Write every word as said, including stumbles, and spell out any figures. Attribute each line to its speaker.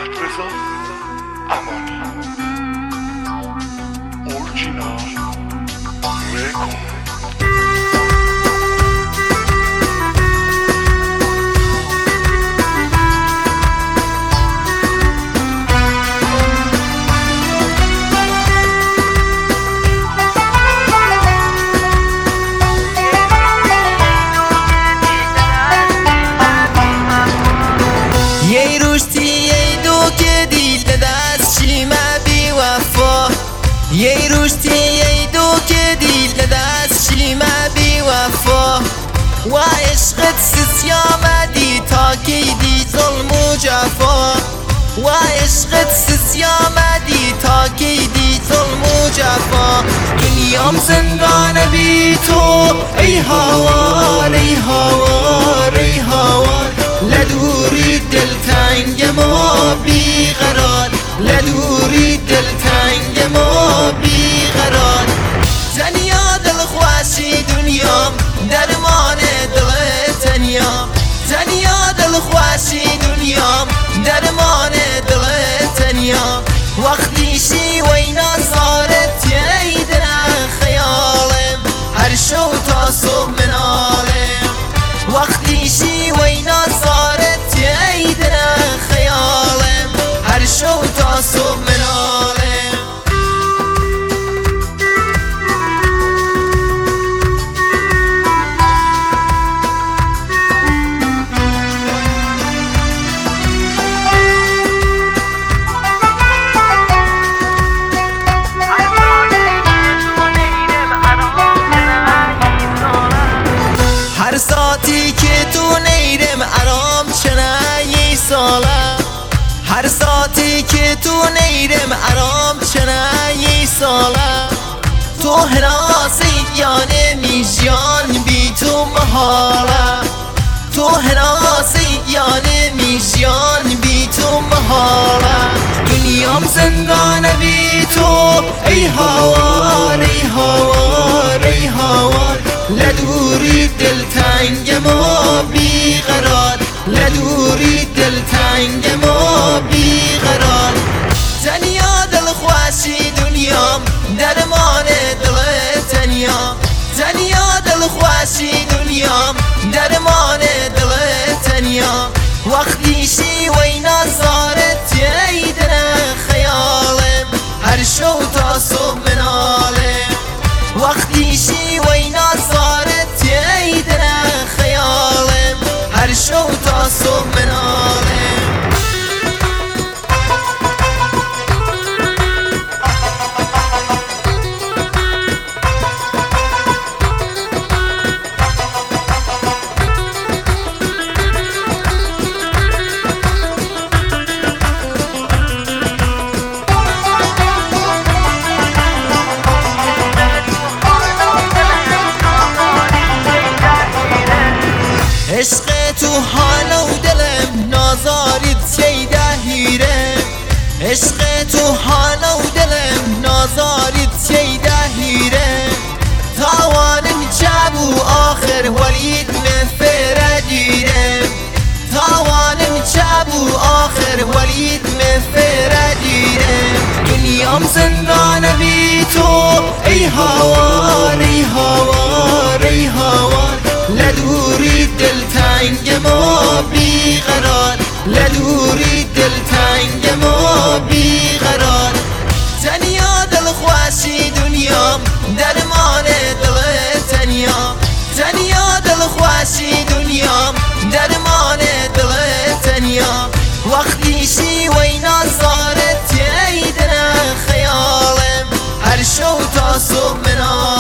Speaker 1: محمد رضا امانی اورجینال رکورد.
Speaker 2: یه روشتی یه دو که دیل دست شیمه بی وفا و عشقت سسیامدی تا کی دی ظلم و جفا و عشقت سسیامدی تا کی دی ظلم و جفا دنیام زندان بی تو ای هوار ای هوار ای هوار لدوری دلتنگ ما بی قرار لدوری دلتنگ ما بی قرار تنیا دل خواشی دنیام درمان دل تنیا تنیا دل خواشی دنیام درمان دل تنیا وقتی شی وینا صارت ییدن خیالم هر شو تا صبح منالم وقتی شی وینا صارت ییدن خیالم هر شو تا صبح منالم هر ساعتی که تو نیرم ارام چنه یه ساله هر ساعتی که تو نیرم ارام چنه یه ساله تو هناسی یانه میشیان بی تو محاله تو هناسی یانه میشیان بی تو محاله دنیام زندان بی تو ای هوار ای هوار ای هوار لدوری دلتنگ ما بی قرار لدوری دلتنگ ما بی قرار تنیا دل خواشی دنیام درمان دل تنیا تنیا دل خواشی دنیام درمان دل تنیا وقتی شی وینا صارت ییدن خیالم هر شو تا صبح منالم وقتی شی وینا صارت ییدن خیالم هر شو تا صبح منالم عشق تو حال و دلم نازارید سیده هیره عشق تو حال و دلم نازارید سیده هیره تاوانم چابو آخر ولید مفره دیره تاوانم چابو آخر ولید مفره دیره دنیام زندان بی تو ای هوار ای هوار ای هوار لدوری دلتنگ ما بی قرار لدوری دلتنگ ما بی قرار تنیا دل خواشی دنیام درمان دل تنیا تنیا دل خواشی دنیام درمان دل تنیا وقتی شی وینا صارت ییدن خیالم هر شو تا صبح منالم